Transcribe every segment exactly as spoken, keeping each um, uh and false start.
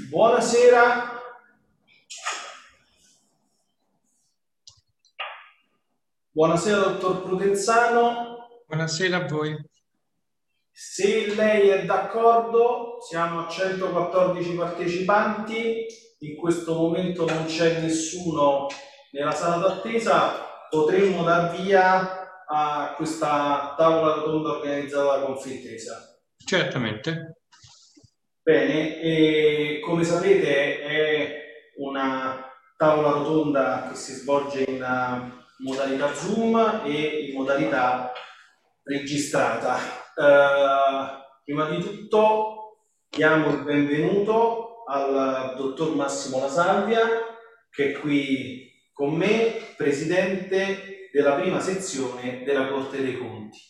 Buonasera. Buonasera, dottor Prudenzano. Buonasera a voi. Se lei è d'accordo, siamo a centoquattordici partecipanti, in questo momento non c'è nessuno nella sala d'attesa, potremmo dar via a questa tavola rotonda organizzata da Confintesa. Certamente. Bene, e come sapete è una tavola rotonda che si svolge in modalità Zoom e in modalità registrata. Uh, prima di tutto diamo il benvenuto al dottor Massimo La Salvia, che è qui con me, presidente della prima sezione della Corte dei Conti.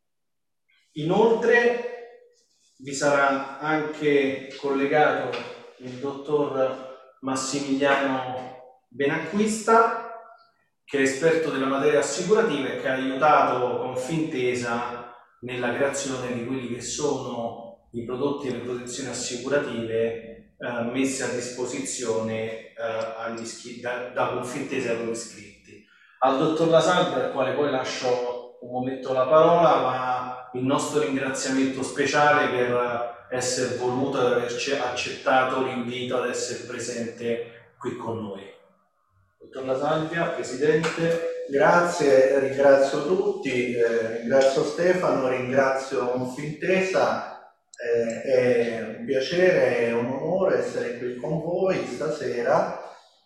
Inoltre vi sarà anche collegato il dottor Massimiliano Benacquista, che è esperto della materia assicurativa e che ha aiutato Confintesa nella creazione di quelli che sono i prodotti e le protezioni assicurative eh, messe a disposizione eh, agli iscritti, da, da Confintesa ai loro iscritti. Al dottor La Salvia, al quale poi lascio un momento la parola, ma il nostro ringraziamento speciale per essere voluto e averci accettato l'invito ad essere presente qui con noi. Dottor La Salvia, Presidente. Grazie, ringrazio tutti, eh, ringrazio Stefano, ringrazio Confintesa, eh, è un piacere e un onore essere qui con voi stasera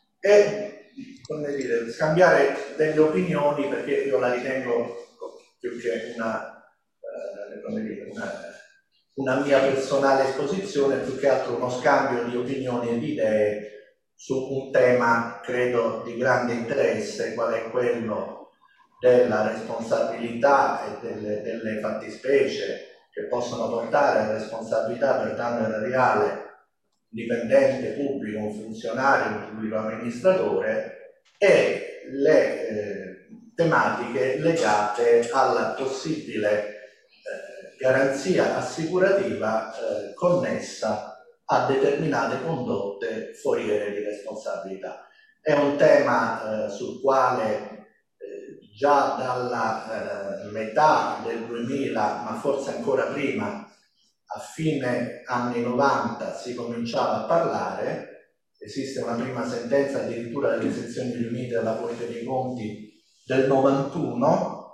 e, come dire, scambiare delle opinioni, perché io la ritengo più che una, eh, come dire, una, una mia personale esposizione, più che altro uno scambio di opinioni e di idee su un tema, credo, di grande interesse, qual è quello della responsabilità e delle, delle fattispecie che possono portare a responsabilità per danno erariale dipendente pubblico, un funzionario, un pubblico amministratore, e le eh, tematiche legate alla possibile eh, garanzia assicurativa eh, connessa a determinate condotte foriere di responsabilità. È un tema eh, sul quale eh, già dalla eh, metà del duemila, ma forse ancora prima, a fine anni novanta, si cominciava a parlare. Esiste una prima sentenza addirittura delle sezioni riunite della Corte dei Conti del novantuno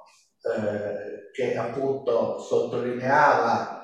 eh, che appunto sottolineava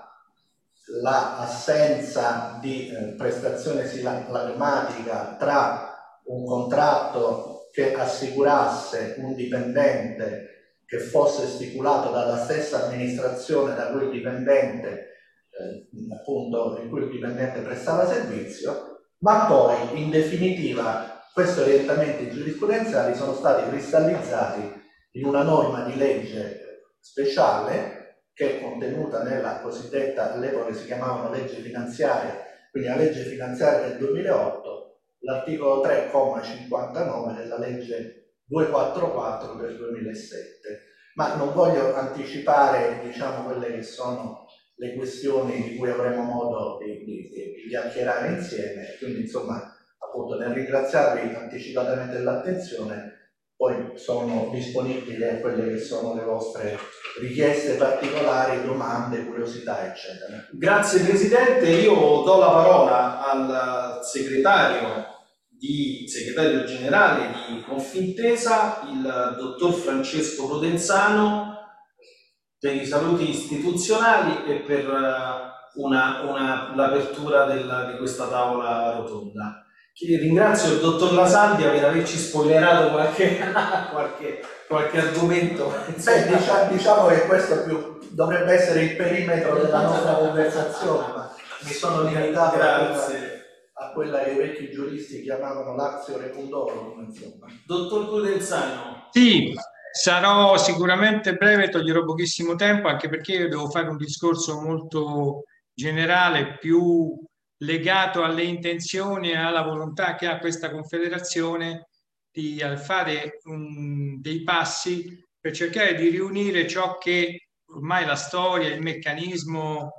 l'assenza di eh, prestazione silagmatica tra un contratto che assicurasse un dipendente che fosse stipulato dalla stessa amministrazione da quel dipendente eh, appunto in cui il dipendente prestava servizio, ma poi in definitiva questi orientamenti giurisprudenziali sono stati cristallizzati in una norma di legge speciale che è contenuta nella cosiddetta, all'epoca si chiamavano legge finanziaria, quindi la legge finanziaria del duemilaotto, l'articolo tre comma cinquantanove della legge duecentoquarantaquattro del duemilasette. Ma non voglio anticipare, diciamo, quelle che sono le questioni di cui avremo modo di, di, di chiacchierare insieme, quindi insomma, appunto, nel ringraziarvi anticipatamente dell'attenzione, poi sono disponibili a quelle che sono le vostre richieste particolari, domande, curiosità, eccetera. Grazie Presidente, io do la parola al segretario, di, segretario generale di Confintesa, il dottor Francesco Prudenzano, per i saluti istituzionali e per una, una, l'apertura della, di questa tavola rotonda. Ringrazio il dottor La Salvia per averci spoilerato qualche, qualche, qualche argomento. Beh, diciamo, diciamo che questo più dovrebbe essere il perimetro della nostra conversazione, ma mi sono limitato a quella, a quella che i vecchi giuristi chiamavano l'axio recundorum, insomma. Dottor Prudenzano. Sì, sarò sicuramente breve, toglierò pochissimo tempo, anche perché io devo fare un discorso molto generale, più legato alle intenzioni e alla volontà che ha questa Confederazione di fare um, dei passi per cercare di riunire ciò che ormai la storia, il meccanismo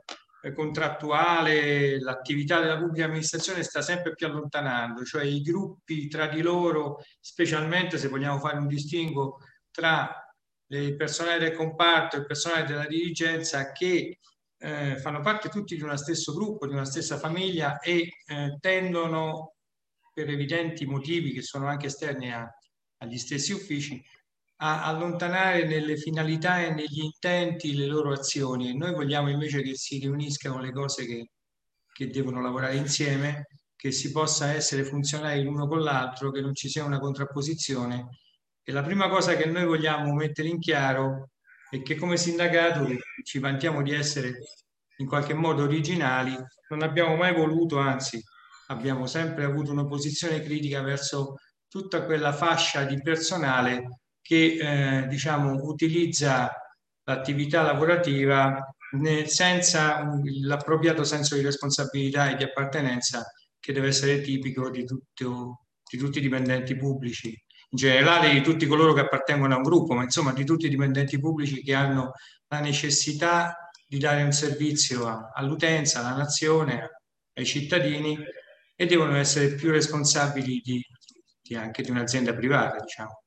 contrattuale, l'attività della pubblica amministrazione sta sempre più allontanando, cioè i gruppi tra di loro, specialmente se vogliamo fare un distinguo tra il personale del comparto e il personale della dirigenza, che eh, fanno parte tutti di uno stesso gruppo, di una stessa famiglia e eh, tendono, per evidenti motivi che sono anche esterni a, agli stessi uffici, a allontanare nelle finalità e negli intenti le loro azioni. E noi vogliamo invece che si riuniscano le cose che, che devono lavorare insieme, che si possa essere funzionali l'uno con l'altro, che non ci sia una contrapposizione. E la prima cosa che noi vogliamo mettere in chiaro è che come sindacato, che ci vantiamo di essere in qualche modo originali, non abbiamo mai voluto, anzi abbiamo sempre avuto una posizione critica verso tutta quella fascia di personale che eh, diciamo, utilizza l'attività lavorativa nel, senza l'appropriato senso di responsabilità e di appartenenza che deve essere tipico di, tutto, di tutti i dipendenti pubblici, in generale di tutti coloro che appartengono a un gruppo, ma insomma di tutti i dipendenti pubblici che hanno la necessità di dare un servizio all'utenza, alla nazione, ai cittadini, e devono essere più responsabili di, di anche di un'azienda privata, diciamo.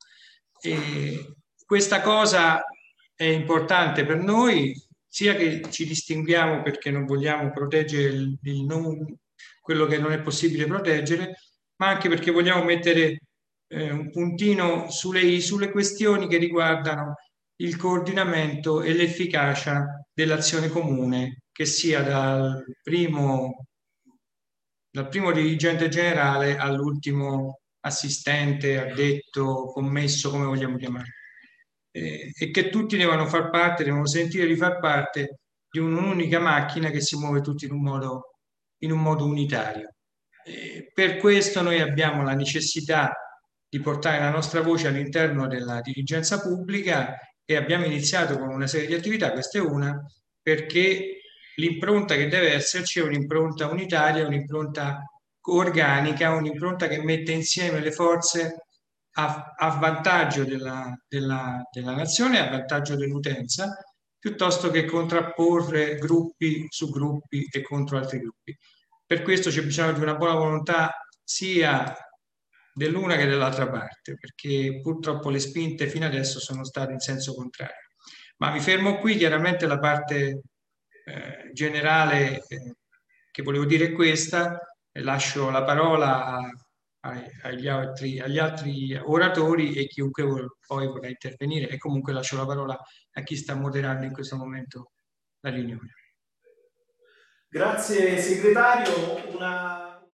E questa cosa è importante per noi, sia che ci distinguiamo perché non vogliamo proteggere il, il non, quello che non è possibile proteggere, ma anche perché vogliamo mettere eh, un puntino sulle, sulle questioni che riguardano il coordinamento e l'efficacia dell'azione comune, che sia dal primo, dal primo dirigente generale all'ultimo assistente, addetto, commesso, come vogliamo chiamare, eh, e che tutti devono far parte, devono sentire di far parte di un'unica macchina che si muove tutti in un modo, in un modo unitario. Eh, per questo noi abbiamo la necessità di portare la nostra voce all'interno della dirigenza pubblica e abbiamo iniziato con una serie di attività, questa è una, perché l'impronta che deve esserci è un'impronta unitaria, un'impronta organica, un'impronta che mette insieme le forze a, a vantaggio della, della, della nazione, a vantaggio dell'utenza, piuttosto che contrapporre gruppi su gruppi e contro altri gruppi. Per questo c'è bisogno di una buona volontà sia dell'una che dell'altra parte, perché purtroppo le spinte fino adesso sono state in senso contrario. Ma mi fermo qui, chiaramente la parte eh, generale eh, che volevo dire è questa, e lascio la parola a, a, agli, altri, agli altri oratori e chiunque poi vorrà intervenire, e comunque lascio la parola a chi sta moderando in questo momento la riunione. Grazie segretario. Una...